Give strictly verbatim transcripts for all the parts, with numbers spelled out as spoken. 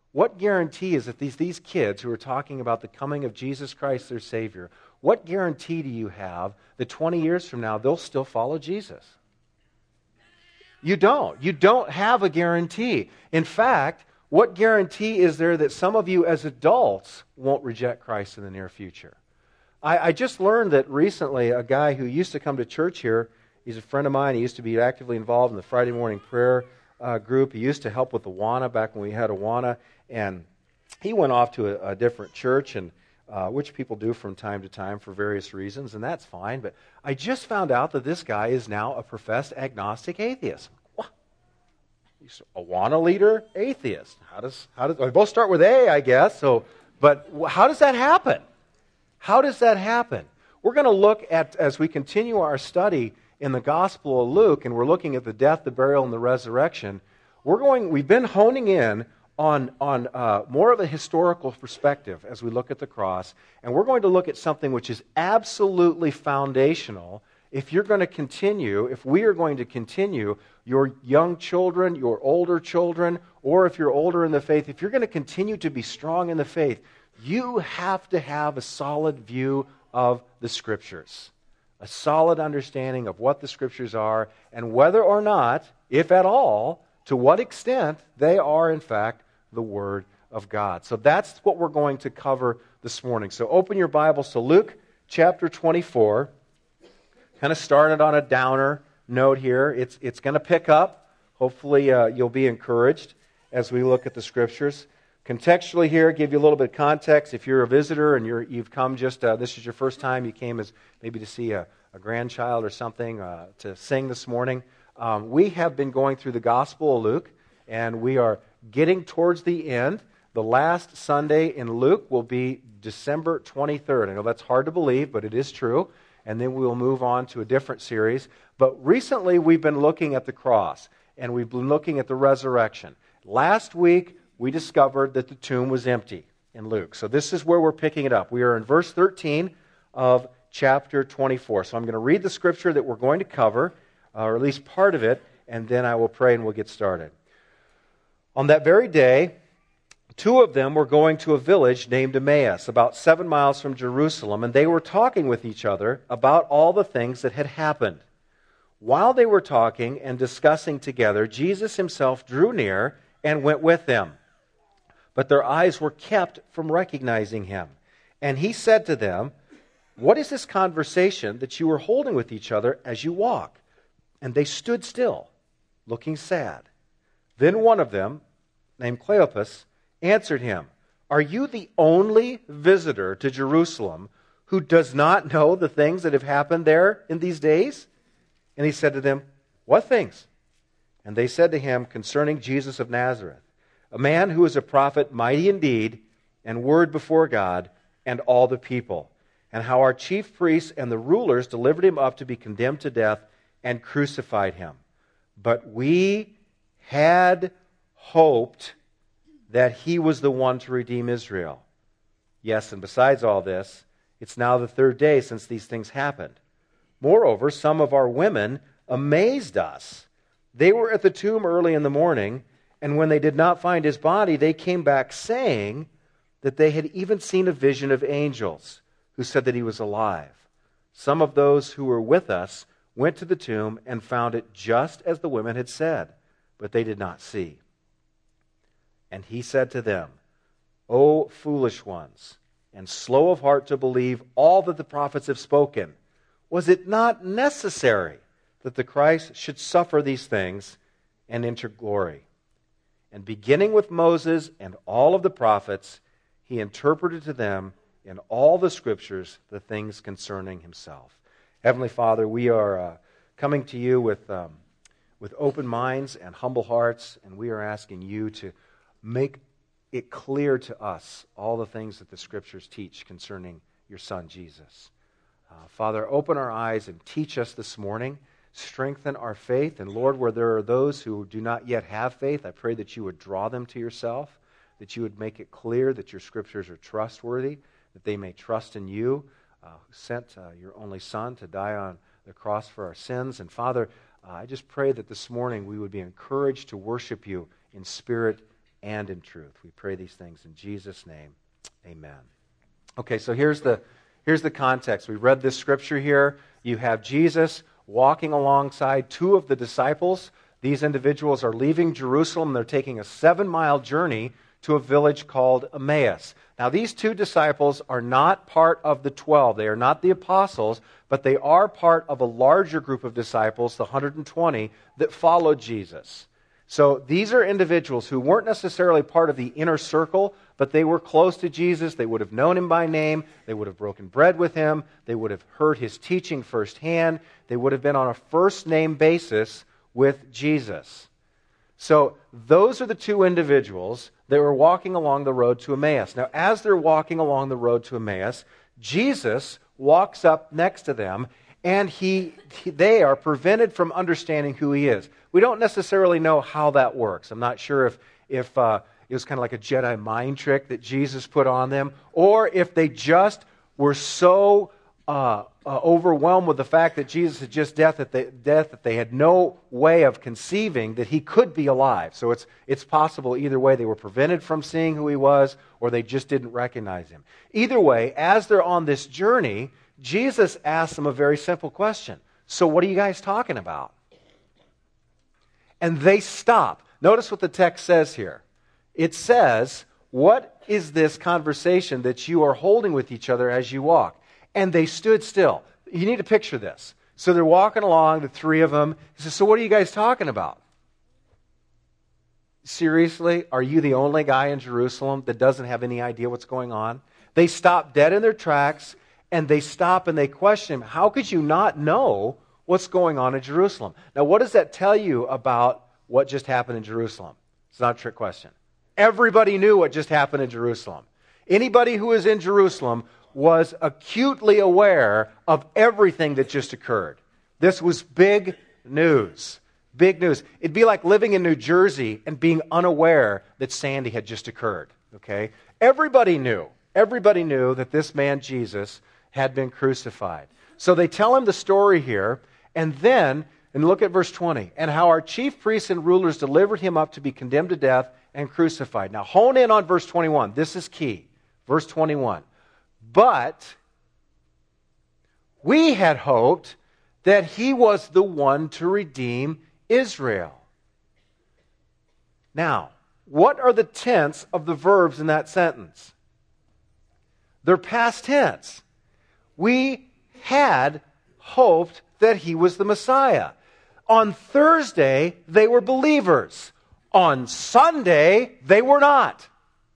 What guarantee is that these, these kids who are talking about the coming of Jesus Christ, their Savior, what guarantee do you have that twenty years from now they'll still follow Jesus? You don't. You don't have a guarantee. In fact, what guarantee is there that some of you as adults won't reject Christ in the near future? I, I just learned that recently a guy who used to come to church here, he's a friend of mine, he used to be actively involved in the Friday morning prayer uh, group. He used to help with Awana back when we had Awana, and he went off to a, a different church, and uh, which people do from time to time for various reasons, and that's fine. But I just found out that this guy is now a professed agnostic atheist. What? He's a Awana leader, atheist. How does how does we both start with A, I guess? So, but how does that happen? How does that happen? We're going to look at, as we continue our study in the Gospel of Luke, and we're looking at the death, the burial, and the resurrection. We're going. We've been honing in on on uh, more of a historical perspective as we look at the cross, and we're going to look at something which is absolutely foundational. If you're going to continue, if we are going to continue, your young children, your older children, or if you're older in the faith, if you're going to continue to be strong in the faith, you have to have a solid view of the Scriptures, a solid understanding of what the Scriptures are, and whether or not, if at all, to what extent they are, in fact, the Word of God. So that's what we're going to cover this morning. So open your Bibles to Luke chapter twenty-four. Kind of started on a downer note here. It's, it's going to pick up. Hopefully uh, you'll be encouraged as we look at the Scriptures. Contextually here, give you a little bit of context. If you're a visitor and you're, you've come just, uh, this is your first time, you came as maybe to see a, a grandchild or something, uh, to sing this morning. Um, we have been going through the Gospel of Luke, and we are getting towards the end. The last Sunday in Luke will be December twenty-third. I know that's hard to believe, but it is true. And then we will move on to a different series. But recently we've been looking at the cross, and we've been looking at the resurrection. Last week, we discovered that the tomb was empty in Luke. So this is where we're picking it up. We are in verse thirteen of chapter twenty-four. So I'm going to read the scripture that we're going to cover, uh, or at least part of it, and then I will pray and we'll get started. On that very day, two of them were going to a village named Emmaus, about seven miles from Jerusalem, and they were talking with each other about all the things that had happened. While they were talking and discussing together, Jesus himself drew near and went with them. But their eyes were kept from recognizing him. And he said to them, "What is this conversation that you are holding with each other as you walk?" And they stood still, looking sad. Then one of them, named Cleopas, answered him, "Are you the only visitor to Jerusalem who does not know the things that have happened there in these days?" And he said to them, "What things?" And they said to him, "Concerning Jesus of Nazareth, a man who is a prophet, mighty in deed and word before God and all the people, and how our chief priests and the rulers delivered him up to be condemned to death and crucified him. But we had hoped that he was the one to redeem Israel. Yes, and besides all this, it's now the third day since these things happened. Moreover, some of our women amazed us. They were at the tomb early in the morning, and when they did not find his body, they came back saying that they had even seen a vision of angels who said that he was alive. Some of those who were with us went to the tomb and found it just as the women had said, but they did not see." And he said to them, "O foolish ones, and slow of heart to believe all that the prophets have spoken, was it not necessary that the Christ should suffer these things and enter glory?" And beginning with Moses and all of the prophets, he interpreted to them in all the Scriptures the things concerning himself. Heavenly Father, we are uh, coming to you with, um, with open minds and humble hearts, and we are asking you to make it clear to us all the things that the Scriptures teach concerning your Son, Jesus. Uh, Father, open our eyes and teach us this morning. Strengthen our faith. And Lord, where there are those who do not yet have faith, I pray that you would draw them to yourself, that you would make it clear that your Scriptures are trustworthy, that they may trust in you, uh, who sent uh, your only Son to die on the cross for our sins. And Father, uh, I just pray that this morning we would be encouraged to worship you in spirit and in truth. We pray these things in Jesus' name. Amen. Okay, so here's the, here's the context. We read this scripture here. You have Jesus walking alongside two of the disciples. These individuals are leaving Jerusalem. They're taking a seven-mile journey to a village called Emmaus. Now, these two disciples are not part of the twelve. They are not the apostles, but they are part of a larger group of disciples, the one hundred twenty, that followed Jesus. So these are individuals who weren't necessarily part of the inner circle, but they were close to Jesus. They would have known him by name. They would have broken bread with him. They would have heard his teaching firsthand. They would have been on a first-name basis with Jesus. So those are the two individuals that were walking along the road to Emmaus. Now, as they're walking along the road to Emmaus, Jesus walks up next to them, and he, he they are prevented from understanding who he is. We don't necessarily know how that works. I'm not sure if, if uh, it was kind of like a Jedi mind trick that Jesus put on them, or if they just were so uh, uh, overwhelmed with the fact that Jesus had just death that, they, death that they had no way of conceiving that he could be alive. So it's, it's possible either way they were prevented from seeing who he was, or they just didn't recognize him. Either way, as they're on this journey, Jesus asks them a very simple question. So what are you guys talking about? And they stop. Notice what the text says here. It says, what is this conversation that you are holding with each other as you walk? And they stood still. You need to picture this. So they're walking along, the three of them. He says, so what are you guys talking about? Seriously, are you the only guy in Jerusalem that doesn't have any idea what's going on? They stop dead in their tracks, and they stop and they question him, how could you not know what's going on in Jerusalem? Now, what does that tell you about what just happened in Jerusalem? It's not a trick question. Everybody knew what just happened in Jerusalem. Anybody who was in Jerusalem was acutely aware of everything that just occurred. This was big news. Big news. It'd be like living in New Jersey and being unaware that Sandy had just occurred. Okay? Everybody knew. Everybody knew that this man, Jesus, had been crucified. So they tell him the story here, and then, and look at verse twenty, and how our chief priests and rulers delivered him up to be condemned to death and crucified. Now hone in on verse twenty-one. This is key. Verse twenty-one. But we had hoped that he was the one to redeem Israel. Now, what are the tense of the verbs in that sentence? They're past tense. We had hoped that he was the Messiah. On Thursday, they were believers. On Sunday, they were not.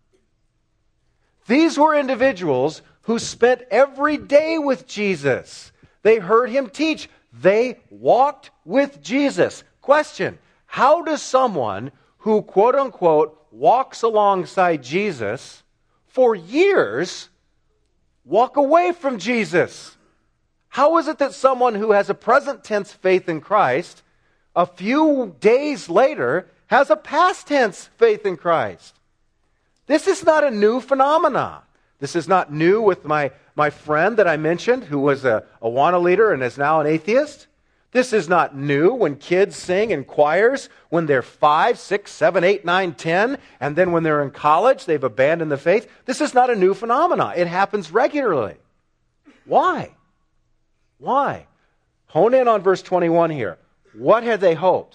These were individuals who spent every day with Jesus. They heard him teach. They walked with Jesus. Question, how does someone who, quote unquote, walks alongside Jesus for years walk away from Jesus? How is it that someone who has a present tense faith in Christ, a few days later, has a past tense faith in Christ? This is not a new phenomenon. This is not new with my, my friend that I mentioned, who was a Awana leader and is now an atheist. This is not new when kids sing in choirs when they're five, six, seven, eight, nine, ten, and then when they're in college, they've abandoned the faith. This is not a new phenomenon. It happens regularly. Why? Why? Hone in on verse twenty-one here. What had they hoped?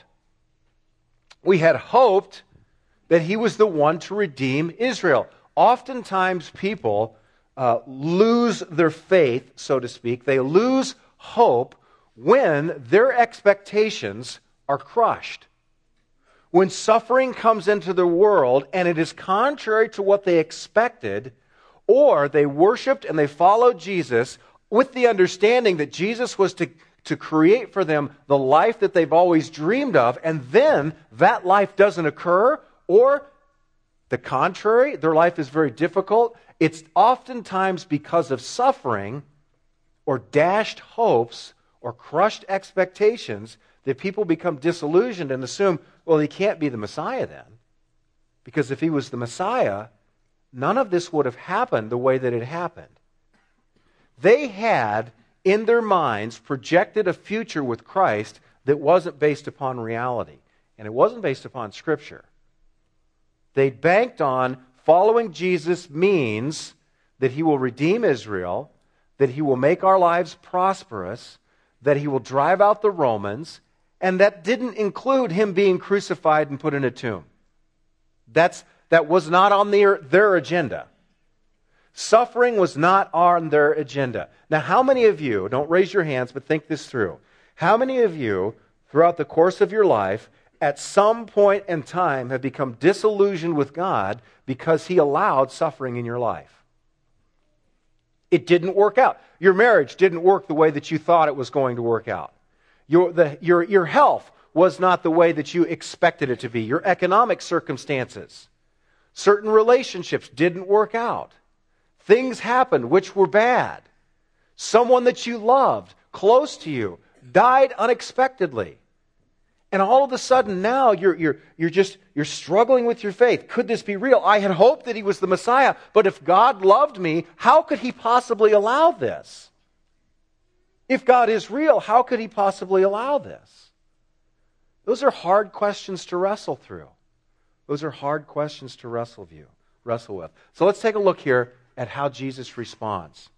We had hoped that he was the one to redeem Israel. Oftentimes people uh, lose their faith, so to speak. They lose hope when their expectations are crushed. When suffering comes into the world and it is contrary to what they expected, or they worshiped and they followed Jesus with the understanding that Jesus was to, to create for them the life that they've always dreamed of, and then that life doesn't occur, or the contrary, their life is very difficult. It's oftentimes because of suffering or dashed hopes or crushed expectations that people become disillusioned and assume, well, he can't be the Messiah then. Because if he was the Messiah, none of this would have happened the way that it happened. They had, in their minds, projected a future with Christ that wasn't based upon reality. And it wasn't based upon Scripture. They banked on following Jesus means that he will redeem Israel, that he will make our lives prosperous, that he will drive out the Romans, and that didn't include him being crucified and put in a tomb. That's, that was not on their, their agenda. Suffering was not on their agenda. Now, how many of you, don't raise your hands, but think this through. How many of you, throughout the course of your life, at some point in time have become disillusioned with God because he allowed suffering in your life? It didn't work out. Your marriage didn't work the way that you thought it was going to work out. Your, the, your, your health was not the way that you expected it to be. Your economic circumstances, certain relationships didn't work out. Things happened which were bad. Someone that you loved, close to you, died unexpectedly. And all of a sudden now you're, you're, you're just you're struggling with your faith. Could this be real? I had hoped that he was the Messiah, but if God loved me, how could he possibly allow this? If God is real, how could he possibly allow this? Those are hard questions to wrestle through. Those are hard questions to wrestle view, wrestle with. So let's take a look here at how Jesus responds.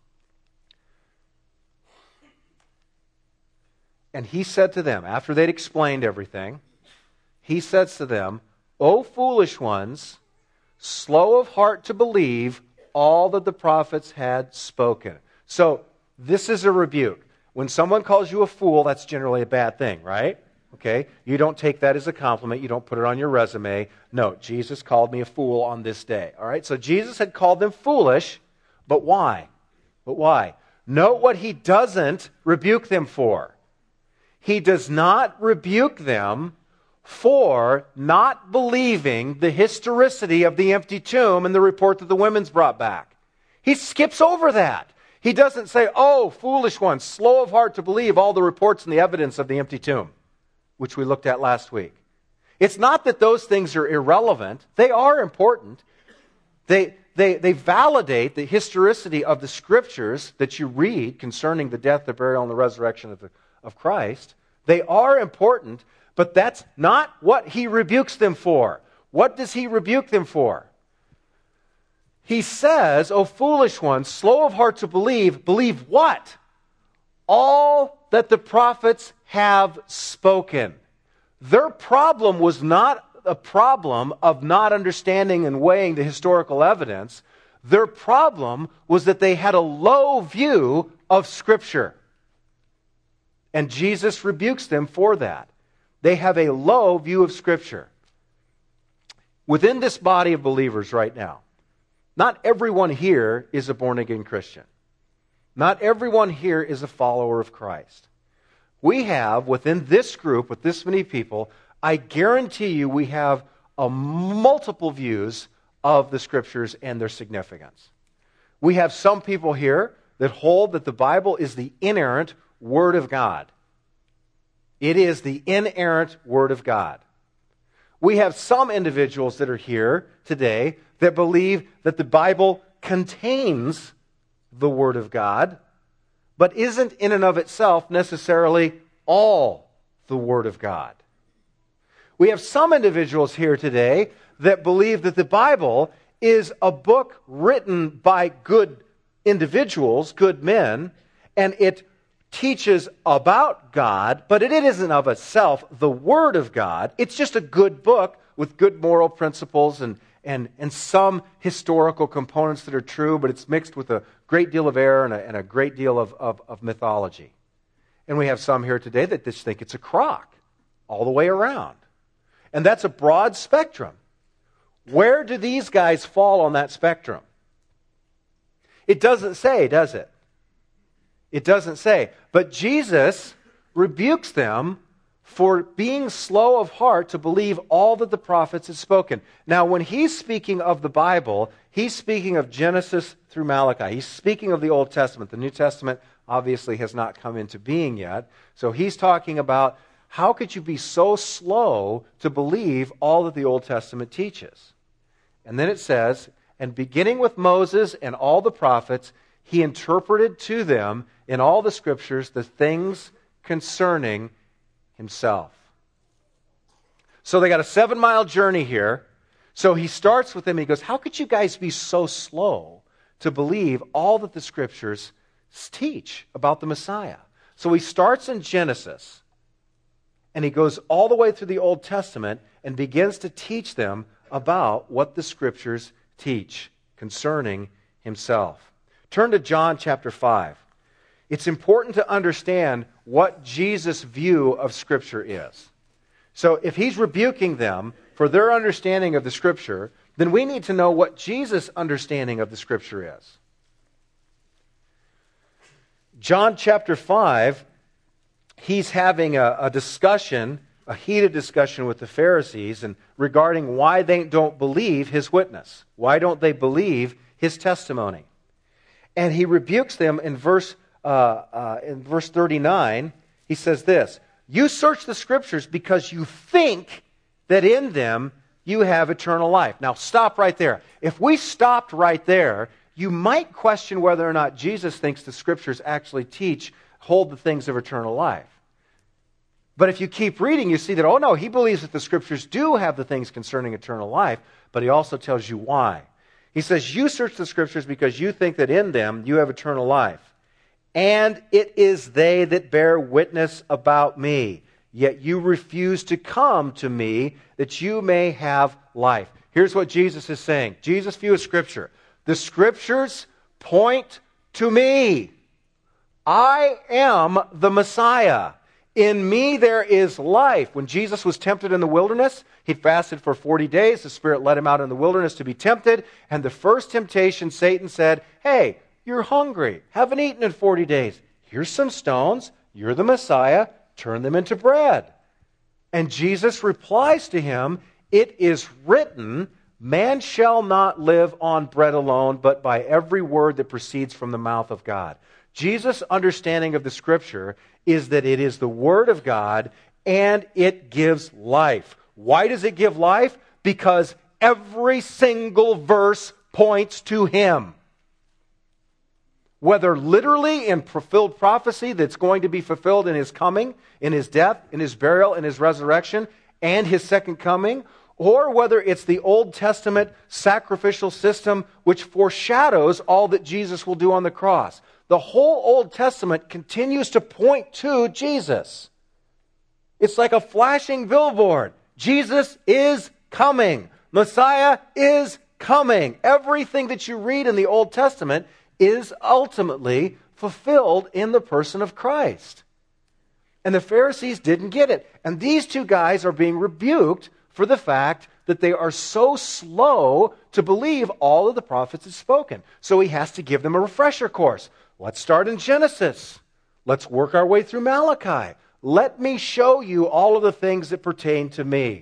And he said to them, after they'd explained everything, he says to them, O foolish ones, slow of heart to believe all that the prophets had spoken. So this is a rebuke. When someone calls you a fool, that's generally a bad thing, right? Okay? You don't take that as a compliment. You don't put it on your resume. No, Jesus called me a fool on this day. All right? So Jesus had called them foolish, but why? But why? Note what he doesn't rebuke them for. He does not rebuke them for not believing the historicity of the empty tomb and the report that the women's brought back. He skips over that. He doesn't say, oh, foolish ones, slow of heart to believe all the reports and the evidence of the empty tomb, which we looked at last week. It's not that those things are irrelevant. They are important. They, they, they validate the historicity of the scriptures that you read concerning the death, the burial, and the resurrection of, the, of Christ. They are important, but that's not what he rebukes them for. What does he rebuke them for? He says, O foolish ones, slow of heart to believe, believe what? All that the prophets have spoken. Their problem was not a problem of not understanding and weighing the historical evidence. Their problem was that they had a low view of Scripture. And Jesus rebukes them for that. They have a low view of Scripture. Within this body of believers right now, not everyone here is a born-again Christian. Not everyone here is a follower of Christ. We have, within this group, with this many people, I guarantee you we have a multiple views of the Scriptures and their significance. We have some people here that hold that the Bible is the inerrant Word of God. It is the inerrant Word of God. We have some individuals that are here today that believe that the Bible contains the Word of God, but isn't in and of itself necessarily all the Word of God. We have some individuals here today that believe that the Bible is a book written by good individuals, good men, and it teaches about God, but it isn't of itself the Word of God. It's just a good book with good moral principles and, and, and some historical components that are true, but it's mixed with a great deal of error and a, and a great deal of, of, of mythology. And we have some here today that just think it's a crock all the way around. And that's a broad spectrum. Where do these guys fall on that spectrum? It doesn't say, does it? It doesn't say. But Jesus rebukes them for being slow of heart to believe all that the prophets had spoken. Now, when he's speaking of the Bible, he's speaking of Genesis through Malachi. He's speaking of the Old Testament. The New Testament obviously has not come into being yet. So he's talking about how could you be so slow to believe all that the Old Testament teaches? And then it says, and beginning with Moses and all the prophets, he interpreted to them in all the Scriptures the things concerning himself. So they got a seven-mile journey here. So he starts with them and he goes, how could you guys be so slow to believe all that the Scriptures teach about the Messiah? So he starts in Genesis and he goes all the way through the Old Testament and begins to teach them about what the Scriptures teach concerning himself. Turn to John chapter five. It's important to understand what Jesus' view of Scripture is. So if he's rebuking them for their understanding of the Scripture, then we need to know what Jesus' understanding of the Scripture is. John chapter five, he's having a, a discussion, a heated discussion with the Pharisees and regarding why they don't believe his witness. Why don't they believe his testimony? And he rebukes them in verse uh, uh, in verse thirty-nine. He says this, you search the Scriptures because you think that in them you have eternal life. Now stop right there. If we stopped right there, you might question whether or not Jesus thinks the Scriptures actually teach, hold the things of eternal life. But if you keep reading, you see that, oh no, he believes that the Scriptures do have the things concerning eternal life, but he also tells you why. He says, you search the Scriptures because you think that in them you have eternal life. And it is they that bear witness about me. Yet you refuse to come to me that you may have life. Here's what Jesus is saying. Jesus' view of Scripture. The Scriptures point to me. I am the Messiah. In me there is life. When Jesus was tempted in the wilderness, he fasted for forty days. The Spirit led him out in the wilderness to be tempted. And the first temptation, Satan said, hey, you're hungry. Haven't eaten in forty days. Here's some stones. You're the Messiah. Turn them into bread. And Jesus replies to him, it is written, man shall not live on bread alone, but by every word that proceeds from the mouth of God. Jesus' understanding of the Scripture is that it is the Word of God and it gives life. Why does it give life? Because every single verse points to Him. Whether literally in fulfilled prophecy that's going to be fulfilled in His coming, in His death, in His burial, in His resurrection, and His second coming, or whether it's the Old Testament sacrificial system which foreshadows all that Jesus will do on the cross. The whole Old Testament continues to point to Jesus. It's like a flashing billboard. Jesus is coming. Messiah is coming. Everything that you read in the Old Testament is ultimately fulfilled in the person of Christ. And the Pharisees didn't get it. And these two guys are being rebuked for the fact that they are so slow to believe all of the prophets have spoken. So he has to give them a refresher course. Let's start in Genesis. Let's work our way through Malachi. Let me show you all of the things that pertain to me.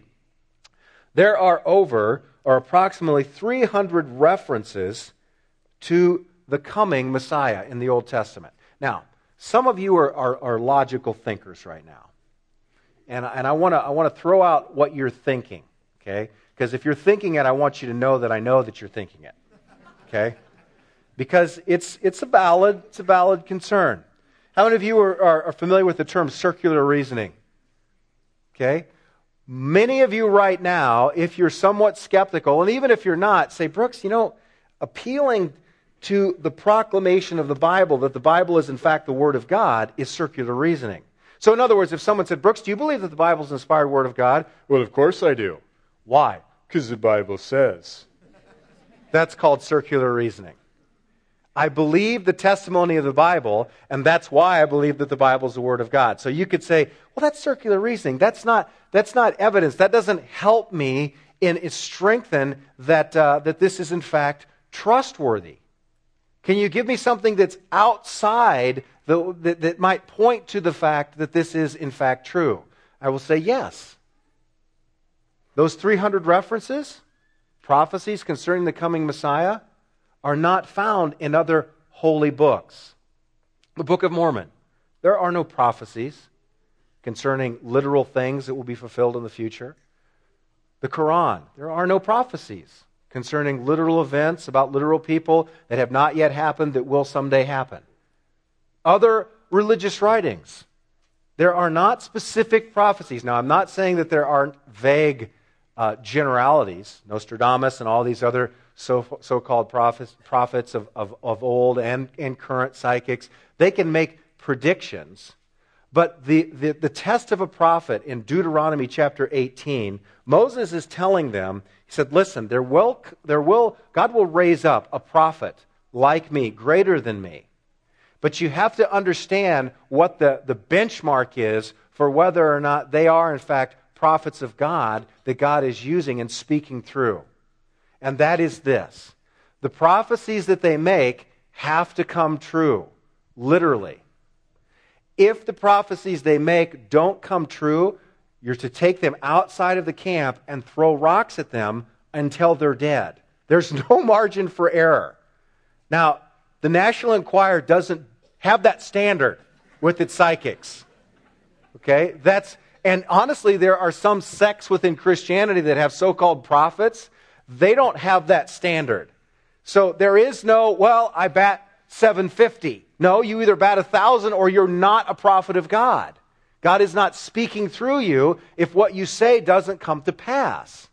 There are over, or approximately three hundred references to the coming Messiah in the Old Testament. Now, some of you are, are, are logical thinkers right now. And, and I want to I want to throw out what you're thinking, okay? Because if you're thinking it, I want you to know that I know that you're thinking it, okay? Because it's it's a valid it's a valid concern. How many of you are, are, are familiar with the term circular reasoning? Okay? Many of you right now, if you're somewhat skeptical, and even if you're not, say, Brooks, you know, appealing to the proclamation of the Bible, that the Bible is in fact the Word of God, is circular reasoning. So in other words, if someone said, Brooks, do you believe that the Bible is the inspired Word of God? Well, of course I do. Why? Because the Bible says. That's called circular reasoning. I believe the testimony of the Bible, and that's why I believe that the Bible is the Word of God. So you could say, well, that's circular reasoning. That's not, that's not evidence. That doesn't help me in, in strengthen that, uh, that this is in fact trustworthy. Can you give me something that's outside, the, that, that might point to the fact that this is in fact true? I will say yes. Those three hundred references, prophecies concerning the coming Messiah, are not found in other holy books. The Book of Mormon, there are no prophecies concerning literal things that will be fulfilled in the future. The Quran, there are no prophecies concerning literal events about literal people that have not yet happened that will someday happen. Other religious writings, there are not specific prophecies. Now, I'm not saying that there aren't vague uh, generalities. Nostradamus and all these other so, so-called prophets, prophets of, of, of old and, and current psychics, they can make predictions. But the, the, the test of a prophet in Deuteronomy chapter eighteen, Moses is telling them, he said, listen, there will, there will, God will raise up a prophet like me, greater than me. But you have to understand what the, the benchmark is for whether or not they are, in fact, prophets of God that God is using and speaking through. And that is this. The prophecies that they make have to come true, literally. If the prophecies they make don't come true, you're to take them outside of the camp and throw rocks at them until they're dead. There's no margin for error. Now, the National Enquirer doesn't have that standard with its psychics. Okay? That's, and honestly, there are some sects within Christianity that have so-called prophets. They don't have that standard. So there is no, well, I bat seven fifty. No, you either bat a thousand or you're not a prophet of God. God is not speaking through you if what you say doesn't come to pass.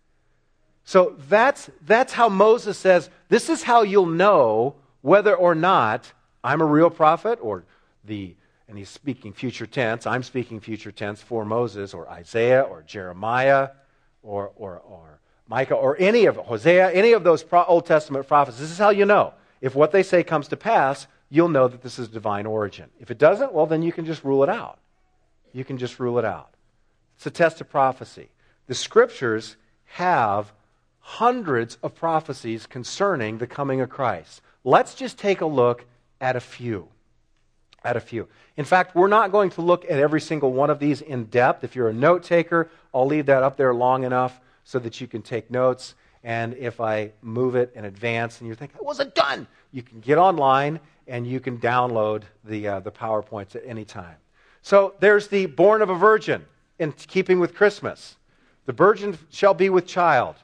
So that's, that's how Moses says, this is how you'll know whether or not I'm a real prophet, or the, and he's speaking future tense, I'm speaking future tense for Moses, or Isaiah, or Jeremiah, or, or, or Micah, or any of Hosea, any of those pro- Old Testament prophets. This is how you know. If what they say comes to pass, you'll know that this is divine origin. If it doesn't, well, then you can just rule it out. You can just rule it out. It's a test of prophecy. The Scriptures have hundreds of prophecies concerning the coming of Christ. Let's just take a look at a few. At a few. In fact, we're not going to look at every single one of these in depth. If you're a note taker, I'll leave that up there long enough so that you can take notes. And if I move it in advance and you think, I wasn't done, you can get online and you can download the, uh, the PowerPoints at any time. So there's the born of a virgin, in keeping with Christmas. The virgin shall be with child.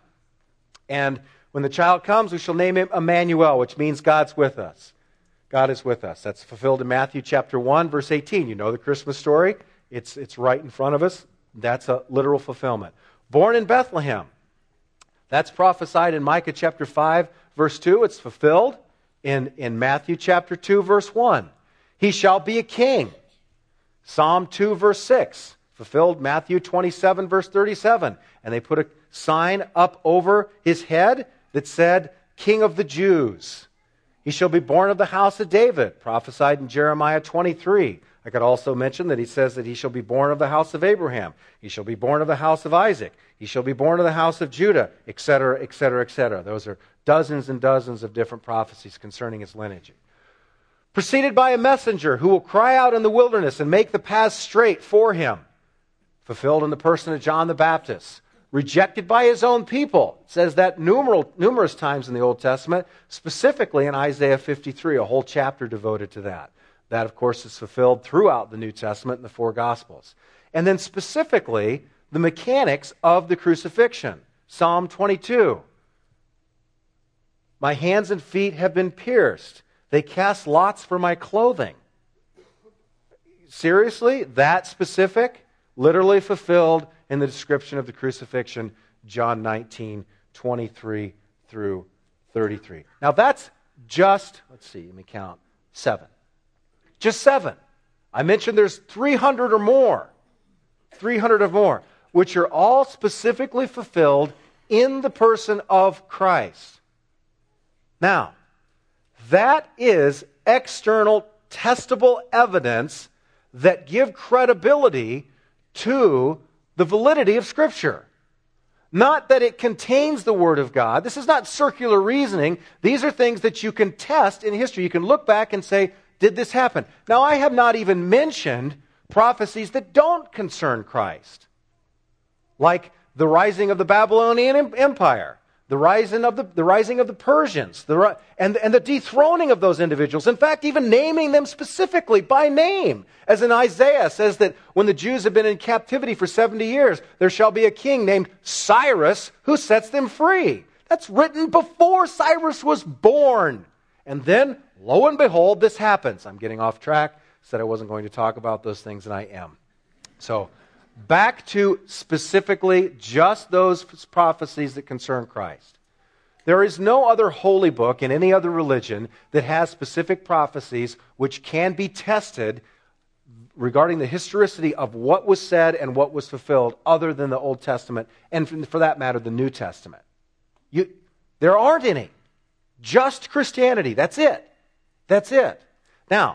And when the child comes, we shall name him Emmanuel, which means God's with us. God is with us. That's fulfilled in Matthew chapter one, verse eighteen. You know the Christmas story. It's, it's right in front of us. That's a literal fulfillment. Born in Bethlehem. That's prophesied in Micah chapter five, verse two. It's fulfilled in, in Matthew chapter two, verse one. He shall be a king. Psalm two, verse six. Fulfilled Matthew twenty-seven, verse thirty-seven. And they put a sign up over his head that said, King of the Jews. He shall be born of the house of David, prophesied in Jeremiah twenty-three. I could also mention that he says that he shall be born of the house of Abraham. He shall be born of the house of Isaac. He shall be born of the house of Judah, et cetera, et cetera, et cetera. Those are dozens and dozens of different prophecies concerning his lineage. Preceded by a messenger who will cry out in the wilderness and make the paths straight for him. Fulfilled in the person of John the Baptist. Rejected by his own people. It says that numeral, numerous times in the Old Testament, specifically in Isaiah fifty-three, a whole chapter devoted to that. That, of course, is fulfilled throughout the New Testament in the four Gospels. And then specifically, the mechanics of the crucifixion. Psalm twenty-two. My hands and feet have been pierced. They cast lots for my clothing. Seriously? That specific? Literally fulfilled in the description of the crucifixion, John nineteen, twenty-three through thirty-three. Now that's just, let's see, let me count, seven. Just seven. I mentioned there's three hundred or more. three hundred or more, which are all specifically fulfilled in the person of Christ. Now, that is external, testable evidence that give credibility to the validity of Scripture. Not that it contains the Word of God. This is not circular reasoning. These are things that you can test in history. You can look back and say, did this happen? Now, I have not even mentioned prophecies that don't concern Christ. Like the rising of the Babylonian Empire, the rising of the, the rising of the Persians, the, and, and the dethroning of those individuals. In fact, even naming them specifically by name. As in Isaiah says that when the Jews have been in captivity for seventy years, there shall be a king named Cyrus who sets them free. That's written before Cyrus was born. And then, lo and behold, this happens. I'm getting off track. Said I wasn't going to talk about those things, and I am. So, back to specifically just those prophecies that concern Christ. There is no other holy book in any other religion that has specific prophecies which can be tested regarding the historicity of what was said and what was fulfilled other than the Old Testament, and for that matter, the New Testament. You, there aren't any. Just Christianity. That's it. That's it. Now,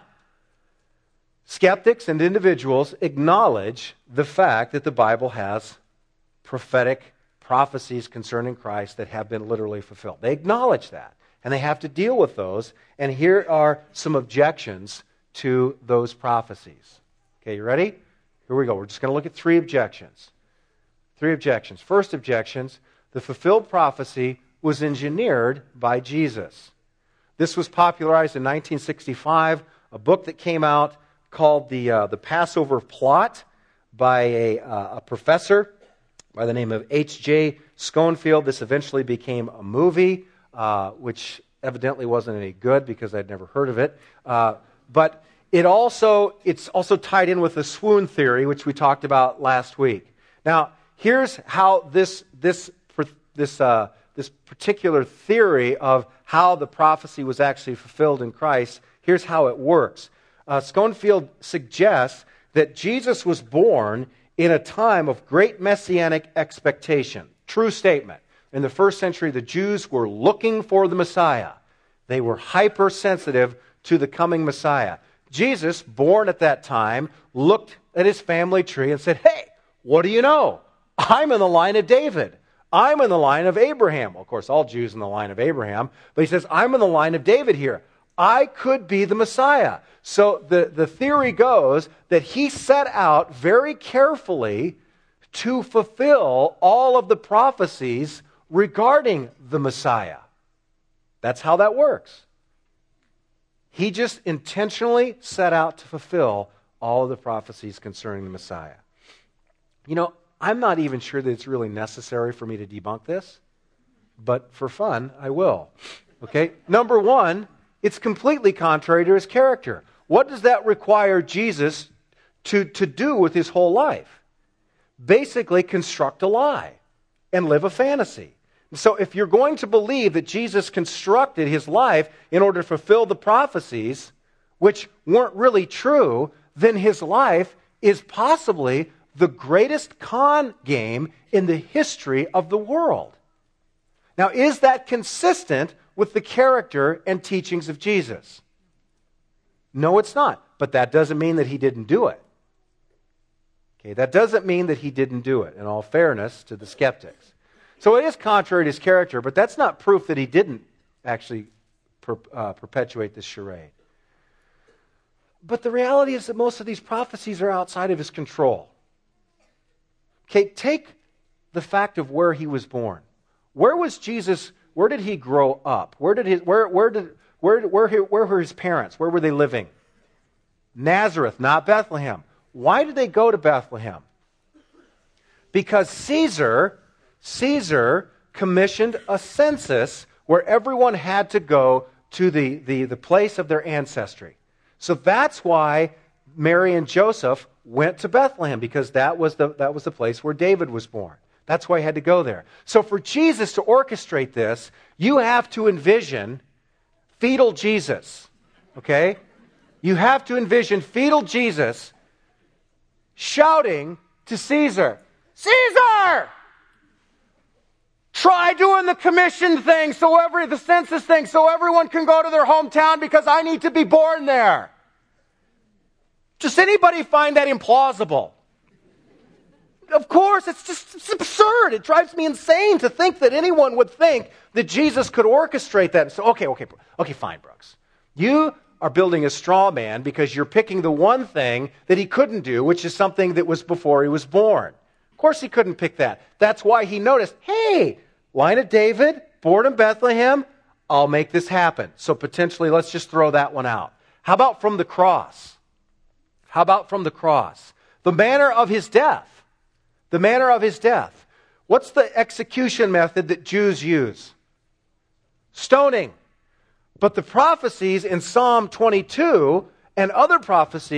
skeptics and individuals acknowledge the fact that the Bible has prophetic prophecies concerning Christ that have been literally fulfilled. They acknowledge that, and they have to deal with those, and here are some objections to those prophecies. Okay, you ready? Here we go. We're just going to look at three objections. Three objections. First objections, the fulfilled prophecy was engineered by Jesus. This was popularized in nineteen sixty-five, a book that came out called The uh, the Passover Plot by a, uh, a professor by the name of H J Schoenfield. This eventually became a movie, uh, which evidently wasn't any good because I'd never heard of it. Uh, but it also it's also tied in with the swoon theory, which we talked about last week. Now, here's how this this this uh, this particular theory of how the prophecy was actually fulfilled in Christ. Here's how it works. Uh, Schoenfield suggests that Jesus was born in a time of great messianic expectation. True statement. In the first century, the Jews were looking for the Messiah. They were hypersensitive to the coming Messiah. Jesus, born at that time, looked at his family tree and said, "Hey, what do you know? I'm in the line of David. I'm in the line of Abraham." Well, of course, all Jews in the line of Abraham. But he says, "I'm in the line of David here. I could be the Messiah." So the, the theory goes that he set out very carefully to fulfill all of the prophecies regarding the Messiah. That's how that works. He just intentionally set out to fulfill all of the prophecies concerning the Messiah. You know, I'm not even sure that it's really necessary for me to debunk this, but for fun, I will. Okay? Number one, it's completely contrary to his character. What does that require Jesus to, to do with his whole life? Basically, construct a lie and live a fantasy. So if you're going to believe that Jesus constructed his life in order to fulfill the prophecies, which weren't really true, then his life is possibly the greatest con game in the history of the world. Now, is that consistent with the character and teachings of Jesus? No, it's not. But that doesn't mean that he didn't do it. Okay, that doesn't mean that he didn't do it, in all fairness to the skeptics. So it is contrary to his character, but that's not proof that he didn't actually per, uh, perpetuate this charade. But the reality is that most of these prophecies are outside of his control. Okay, take the fact of where he was born. Where was Jesus? Where did he grow up? Where did his where where did where where where were his parents? Where were they living? Nazareth, not Bethlehem. Why did they go to Bethlehem? Because Caesar Caesar commissioned a census where everyone had to go to the, the, the place of their ancestry. So that's why Mary and Joseph went to Bethlehem, because that was the, that was the place where David was born. That's why he had to go there. So for Jesus to orchestrate this, you have to envision fetal Jesus. Okay? You have to envision fetal Jesus shouting to Caesar, "Caesar! Try doing the commission thing, so every the census thing, so everyone can go to their hometown because I need to be born there." Does anybody find that implausible? Of course, it's just it's absurd. It drives me insane to think that anyone would think that Jesus could orchestrate that. So, okay, okay, okay, fine, Brooks. You are building a straw man because you're picking the one thing that he couldn't do, which is something that was before he was born. Of course he couldn't pick that. That's why he noticed, hey, line of David, born in Bethlehem, I'll make this happen. So potentially, let's just throw that one out. How about from the cross? How about from the cross? The manner of his death. The manner of his death. What's the execution method that Jews use? Stoning. But the prophecies in Psalm twenty-two and other prophecies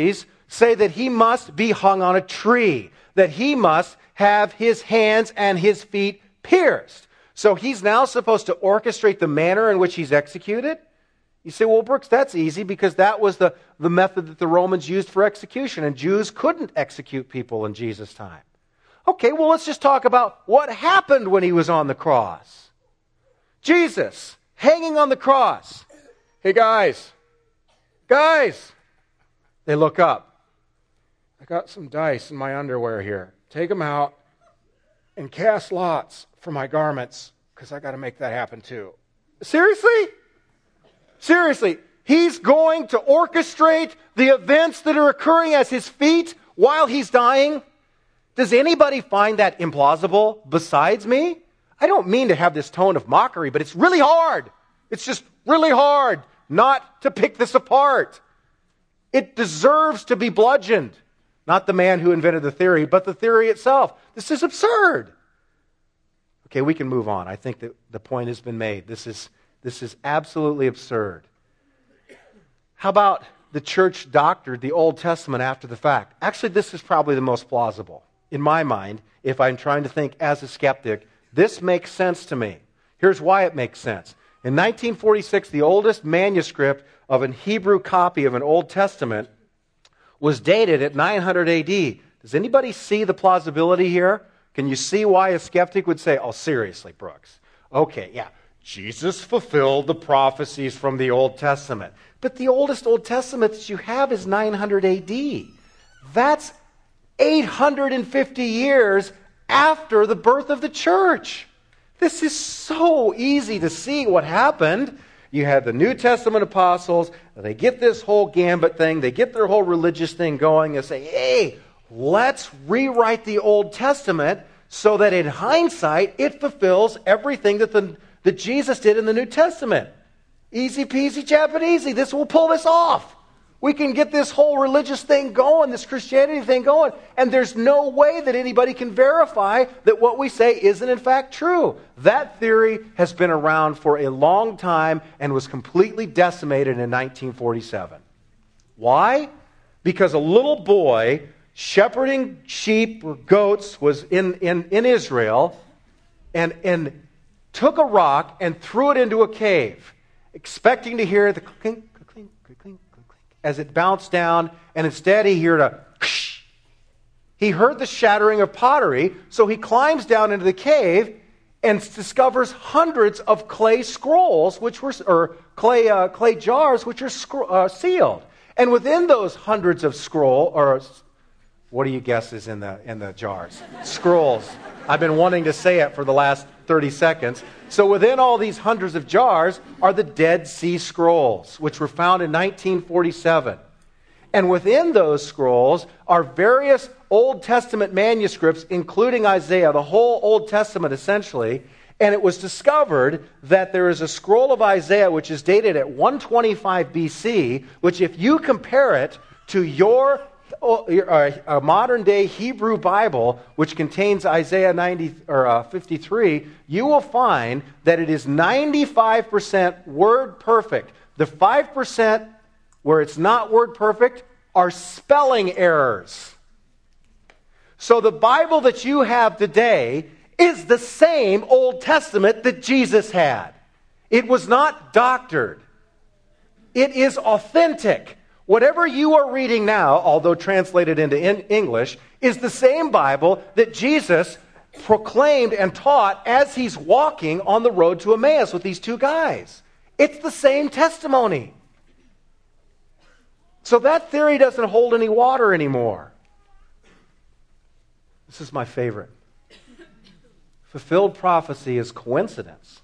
say that he must be hung on a tree, that he must have his hands and his feet pierced. So he's now supposed to orchestrate the manner in which he's executed? You say, well, Brooks, that's easy because that was the, the method that the Romans used for execution, and Jews couldn't execute people in Jesus' time. Okay, well, let's just talk about what happened when he was on the cross. Jesus, hanging on the cross. Hey, guys, guys. They look up. I got some dice in my underwear here. Take them out and cast lots for my garments because I got to make that happen too. Seriously? Seriously, he's going to orchestrate the events that are occurring at his feet while he's dying? Does anybody find that implausible besides me? I don't mean to have this tone of mockery, but it's really hard. It's just really hard not to pick this apart. It deserves to be bludgeoned. Not the man who invented the theory, but the theory itself. This is absurd. Okay, we can move on. I think that the point has been made. This is This is absolutely absurd. How about the church doctored the Old Testament after the fact? Actually, this is probably the most plausible. In my mind, if I'm trying to think as a skeptic, this makes sense to me. Here's why it makes sense. In nineteen forty-six, the oldest manuscript of a Hebrew copy of an Old Testament was dated at nine hundred A D. Does anybody see the plausibility here? Can you see why a skeptic would say, oh, seriously, Brooks? Okay, yeah. Jesus fulfilled the prophecies from the Old Testament. But the oldest Old Testament that you have is nine hundred A D. That's eight hundred fifty years after the birth of the church. This is so easy to see what happened. You had the New Testament apostles. They get this whole gambit thing. They get their whole religious thing going. They say, hey, let's rewrite the Old Testament so that in hindsight it fulfills everything that the that Jesus did in the New Testament. Easy peasy, Japanesey. This will pull this off. We can get this whole religious thing going, this Christianity thing going, and there's no way that anybody can verify that what we say isn't in fact true. That theory has been around for a long time and was completely decimated in nineteen forty-seven. Why? Because a little boy shepherding sheep or goats was in, in, in Israel and, and took a rock and threw it into a cave, expecting to hear the clink, clink, clink, clink, clink as it bounced down, and instead he heard a ksh. He heard the shattering of pottery, so he climbs down into the cave and discovers hundreds of clay scrolls, which were or clay uh, clay jars, which are scro- uh, sealed. And within those hundreds of scroll, or what do you guess is in the in the jars? Scrolls. I've been wanting to say it for the last thirty seconds. So within all these hundreds of jars are the Dead Sea Scrolls, which were found in nineteen forty-seven. And within those scrolls are various Old Testament manuscripts, including Isaiah, the whole Old Testament essentially. And it was discovered that there is a scroll of Isaiah which is dated at one twenty-five B C, which if you compare it to your a modern-day Hebrew Bible, which contains Isaiah ninety or uh, fifty-three, you will find that it is ninety-five percent word perfect. The five percent where it's not word perfect are spelling errors. So the Bible that you have today is the same Old Testament that Jesus had. It was not doctored. It is authentic. Whatever you are reading now, although translated into English, is the same Bible that Jesus proclaimed and taught as he's walking on the road to Emmaus with these two guys. It's the same testimony. So that theory doesn't hold any water anymore. This is my favorite. Fulfilled prophecy is coincidence.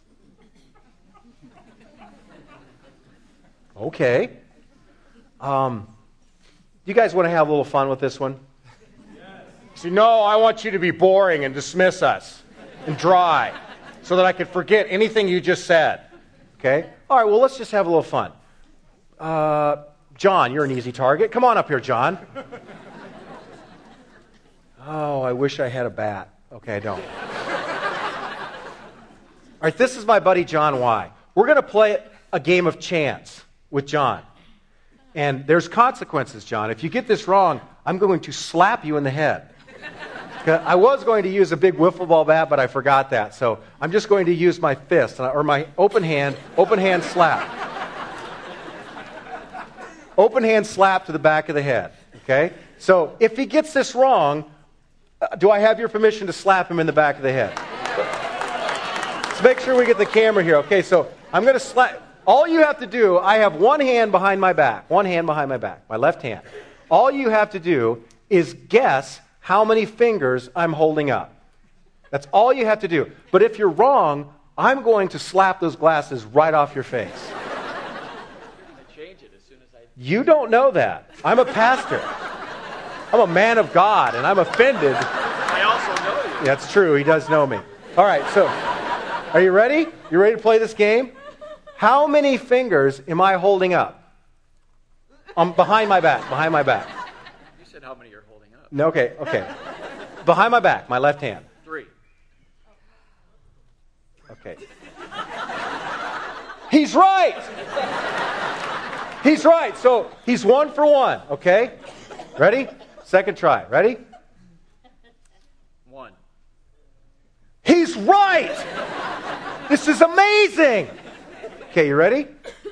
Okay. Um, you guys want to have a little fun with this one? Yes. See, no, I want you to be boring and dismiss us and dry so that I can forget anything you just said. Okay? All right, well, let's just have a little fun. Uh, John, you're an easy target. Come on up here, John. Oh, I wish I had a bat. Okay, I don't. All right, this is my buddy John Y. We're going to play a game of chance with John. And there's consequences, John. If you get this wrong, I'm going to slap you in the head. I was going to use a big wiffle ball bat, but I forgot that. So I'm just going to use my fist, or my open hand, open hand slap. Open hand slap to the back of the head. Okay? So if he gets this wrong, uh, do I have your permission to slap him in the back of the head? Let's make sure we get the camera here. Okay, so I'm going to slap. All you have to do, I have one hand behind my back. One hand behind my back, my left hand. All you have to do is guess how many fingers I'm holding up. That's all you have to do. But if you're wrong, I'm going to slap those glasses right off your face. I change it as soon as I... You don't know that. I'm a pastor. I'm a man of God, and I'm offended. I also know you. That's true. He does know me. All right, so are you ready? You ready to play this game? How many fingers am I holding up? Um, behind my back, behind my back. You said how many you're holding up. No, okay, okay. Behind my back, my left hand. Three. Okay. He's right! He's right. So he's one for one, okay? Ready? Second try. Ready? One. He's right! This is amazing! Okay, you ready?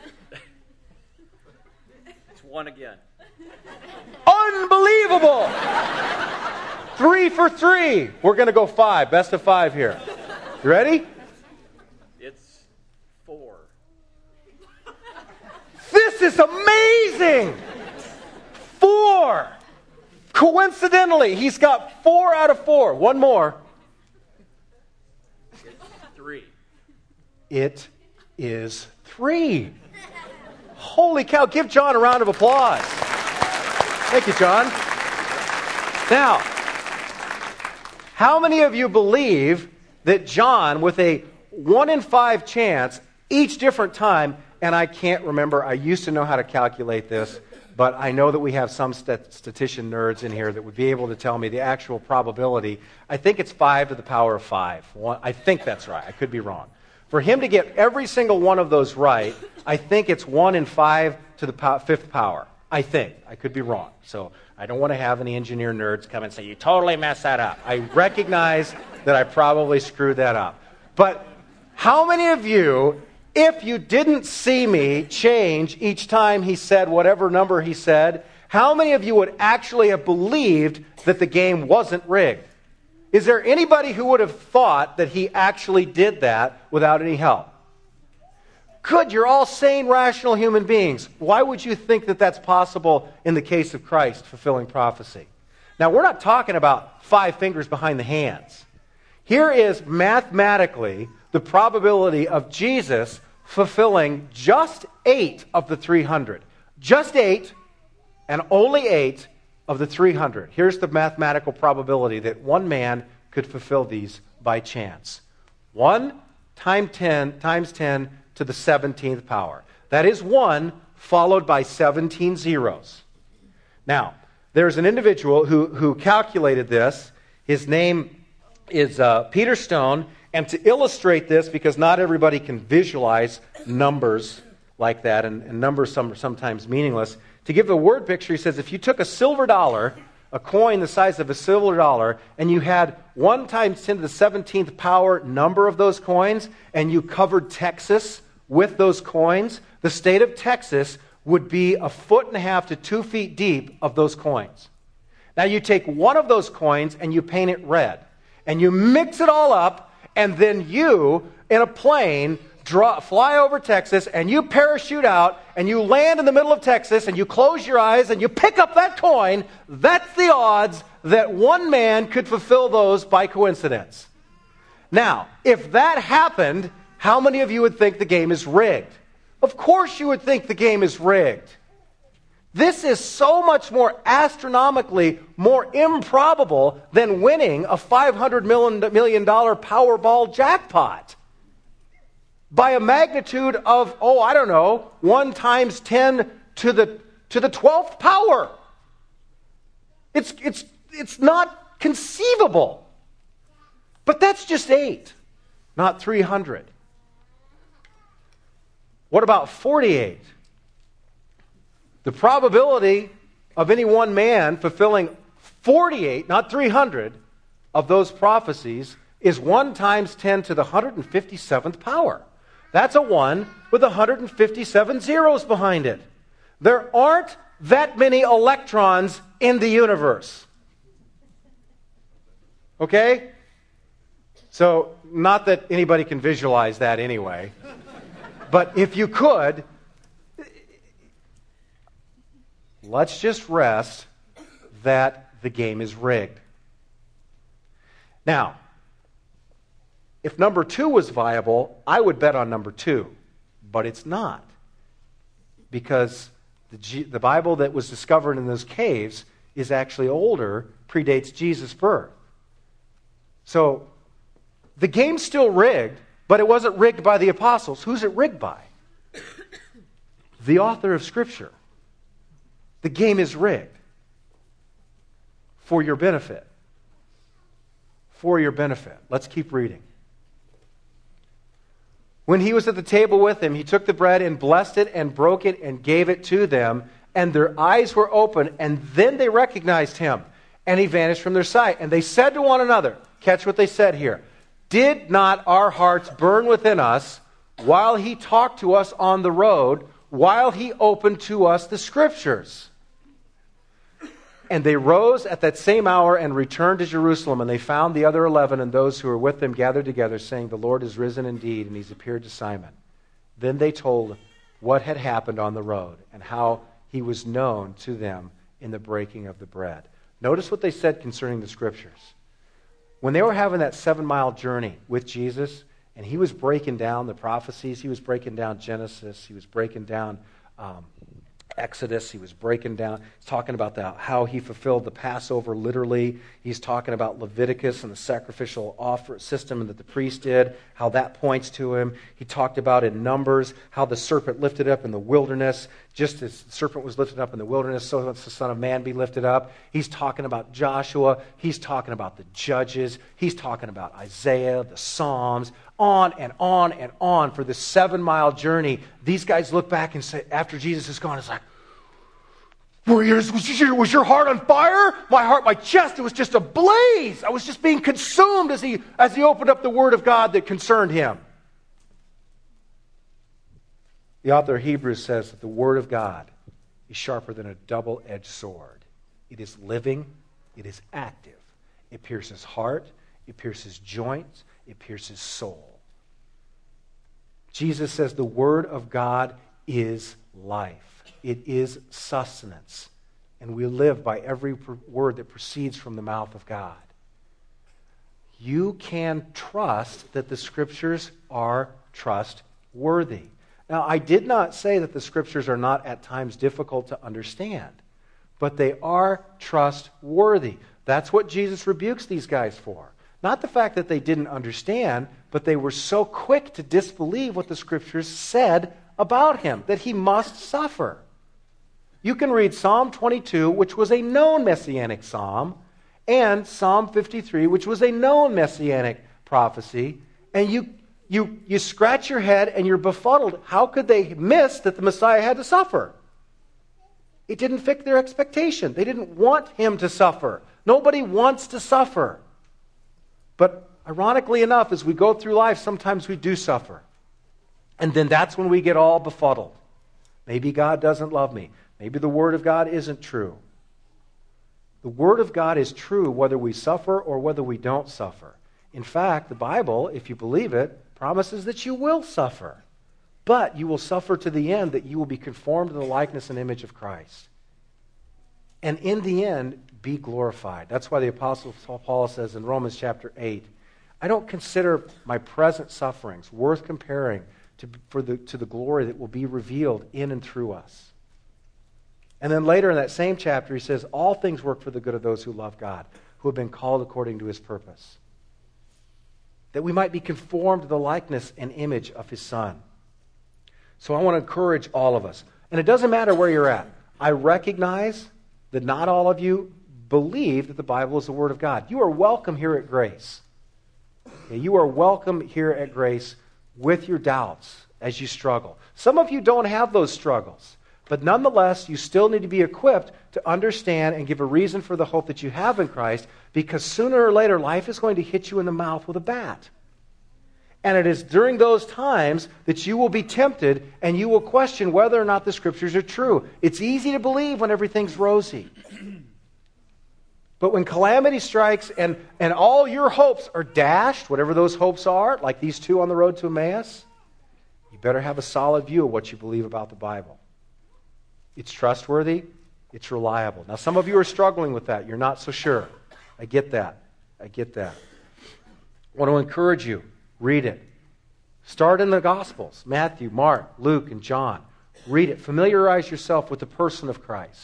It's one again. Unbelievable! Three for three. We're going to go five. Best of five here. You ready? It's four. This is amazing! Four! Coincidentally, he's got four out of four. One more. It's three. It is three. Holy cow. Give John a round of applause. Thank you, John. Now, how many of you believe that John, with a one in five chance, each different time, and I can't remember, I used to know how to calculate this, but I know that we have some stat- statistician nerds in here that would be able to tell me the actual probability. I think it's five to the power of five. One, I think that's right. I could be wrong. For him to get every single one of those right, I think it's one in five to the po- fifth power. I think. I could be wrong. So I don't want to have any engineer nerds come and say, you totally messed that up. I recognize that I probably screwed that up. But how many of you, if you didn't see me change each time he said whatever number he said, how many of you would actually have believed that the game wasn't rigged? Is there anybody who would have thought that he actually did that without any help? Good, you're all sane, rational human beings. Why would you think that that's possible in the case of Christ fulfilling prophecy? Now, we're not talking about five fingers behind the hands. Here is mathematically the probability of Jesus fulfilling just eight of the three hundred. Just eight, and only eight of the three hundred. Here's the mathematical probability that one man could fulfill these by chance. one times ten times ten to the seventeenth power. That is one followed by seventeen zeros. Now, there's an individual who, who calculated this. His name is uh, Peter Stone. And to illustrate this, because not everybody can visualize numbers like that, and, and numbers some, are sometimes meaningless, to give a word picture, he says, if you took a silver dollar, a coin the size of a silver dollar, and you had one times ten to the seventeenth power number of those coins, and you covered Texas with those coins, the state of Texas would be a foot and a half to two feet deep of those coins. Now you take one of those coins and you paint it red, and you mix it all up, and then you, in a plane, draw, fly over Texas, and you parachute out, and you land in the middle of Texas, and you close your eyes, and you pick up that coin. That's the odds that one man could fulfill those by coincidence. Now, if that happened, how many of you would think the game is rigged? Of course you would think the game is rigged. This is so much more astronomically more improbable than winning a five hundred million dollars Powerball jackpot. By a magnitude of, oh, I don't know, one times ten to the to the twelfth power. It's it's it's not conceivable. But that's just eight, not three hundred. What about forty-eight? The probability of any one man fulfilling forty-eight, not three hundred, of those prophecies is one times ten to the one hundred fifty-seventh power. That's a one with one hundred fifty-seven zeros behind it. There aren't that many electrons in the universe. Okay? So, not that anybody can visualize that anyway. But if you could, let's just rest that the game is rigged. Now, if number two was viable, I would bet on number two. But it's not. Because the, G- the Bible that was discovered in those caves is actually older, predates Jesus' birth. So, the game's still rigged, but it wasn't rigged by the apostles. Who's it rigged by? The author of Scripture. The game is rigged. For your benefit. For your benefit. Let's keep reading. When he was at the table with them, he took the bread and blessed it and broke it and gave it to them. And their eyes were open, and then they recognized him. And he vanished from their sight. And they said to one another, catch what they said here, did not our hearts burn within us while he talked to us on the road, while he opened to us the Scriptures? And they rose at that same hour and returned to Jerusalem, and they found the other eleven and those who were with them gathered together, saying, the Lord is risen indeed, and he's appeared to Simon. Then they told what had happened on the road, and how he was known to them in the breaking of the bread. Notice what they said concerning the Scriptures. When they were having that seven-mile journey with Jesus, and he was breaking down the prophecies, he was breaking down Genesis, he was breaking down um, Exodus, he was breaking down, he's talking about the, how he fulfilled the Passover literally. He's talking about Leviticus and the sacrificial offer system that the priest did, how that points to him. He talked about in Numbers how the serpent lifted up in the wilderness. Just as the serpent was lifted up in the wilderness, so must the Son of Man be lifted up. He's talking about Joshua. He's talking about the Judges. He's talking about Isaiah, the Psalms, on and on and on for this seven-mile journey. These guys look back and say, after Jesus is gone, it's like, were yours, was, your, was your heart on fire? My heart, my chest, it was just ablaze. I was just being consumed as he, as he opened up the Word of God that concerned him. The author of Hebrews says that the Word of God is sharper than a double-edged sword. It is living. It is active. It pierces heart. It pierces joints. It pierces soul. Jesus says the Word of God is life. It is sustenance. And we live by every word that proceeds from the mouth of God. You can trust that the Scriptures are trustworthy. Now, I did not say that the Scriptures are not at times difficult to understand, but they are trustworthy. That's what Jesus rebukes these guys for. Not the fact that they didn't understand, but they were so quick to disbelieve what the Scriptures said about him, that he must suffer. You can read Psalm twenty-two, which was a known messianic psalm, and Psalm fifty-three, which was a known messianic prophecy, and you You, you scratch your head and you're befuddled. How could they miss that the Messiah had to suffer? It didn't fit their expectation. They didn't want him to suffer. Nobody wants to suffer. But ironically enough, as we go through life, sometimes we do suffer. And then that's when we get all befuddled. Maybe God doesn't love me. Maybe the Word of God isn't true. The Word of God is true whether we suffer or whether we don't suffer. In fact, the Bible, if you believe it, promises that you will suffer. But you will suffer to the end that you will be conformed to the likeness and image of Christ. And in the end, be glorified. That's why the Apostle Paul says in Romans chapter eight, I don't consider my present sufferings worth comparing to, for the, to the glory that will be revealed in and through us. And then later in that same chapter, he says, all things work for the good of those who love God, who have been called according to his purpose. That we might be conformed to the likeness and image of his Son. So I want to encourage all of us. And it doesn't matter where you're at. I recognize that not all of you believe that the Bible is the Word of God. You are welcome here at Grace. Okay, you are welcome here at Grace with your doubts as you struggle. Some of you don't have those struggles. But nonetheless, you still need to be equipped to understand and give a reason for the hope that you have in Christ, because sooner or later, life is going to hit you in the mouth with a bat. And it is during those times that you will be tempted and you will question whether or not the Scriptures are true. It's easy to believe when everything's rosy. But when calamity strikes and, and all your hopes are dashed, whatever those hopes are, like these two on the road to Emmaus, you better have a solid view of what you believe about the Bible. It's trustworthy. It's reliable. Now, some of you are struggling with that. You're not so sure. I get that. I get that. I want to encourage you. Read it. Start in the Gospels. Matthew, Mark, Luke, and John. Read it. Familiarize yourself with the person of Christ.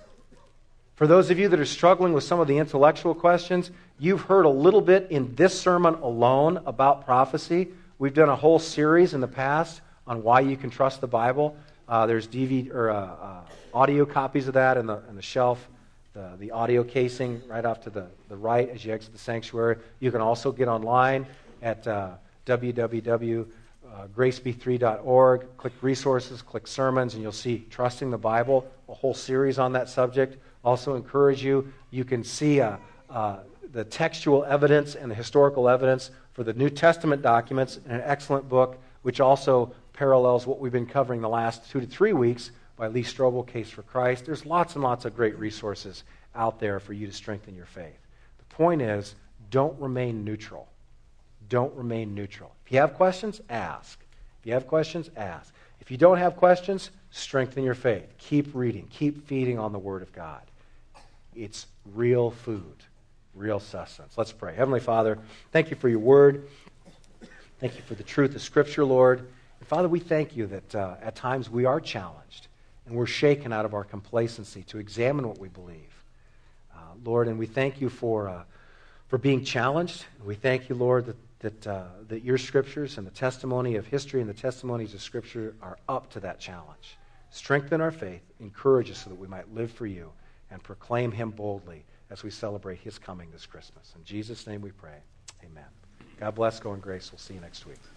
For those of you that are struggling with some of the intellectual questions, you've heard a little bit in this sermon alone about prophecy. We've done a whole series in the past on why you can trust the Bible. Uh, there's D V D or uh, uh, audio copies of that in the, in the shelf, the, the audio casing right off to the, the right as you exit the sanctuary. You can also get online at uh, w w w dot grace b three dot org. Click resources, click sermons, and you'll see Trusting the Bible, a whole series on that subject. Also encourage you, you can see uh, uh, the textual evidence and the historical evidence for the New Testament documents in an excellent book, which also parallels what we've been covering the last two to three weeks by Lee Strobel, Case for Christ. There's lots and lots of great resources out there for you to strengthen your faith. The point is, don't remain neutral. Don't remain neutral. If you have questions, ask. If you have questions, ask. If you don't have questions, strengthen your faith. Keep reading. Keep feeding on the Word of God. It's real food, real sustenance. Let's pray. Heavenly Father, thank you for your Word. Thank you for the truth of Scripture, Lord. And Father, we thank you that uh, at times we are challenged and we're shaken out of our complacency to examine what we believe. Uh, Lord, and we thank you for uh, for being challenged. We thank you, Lord, that that, uh, that your Scriptures and the testimony of history and the testimonies of Scripture are up to that challenge. Strengthen our faith, encourage us so that we might live for you and proclaim him boldly as we celebrate his coming this Christmas. In Jesus' name we pray. Amen. God bless. Go in grace. We'll see you next week.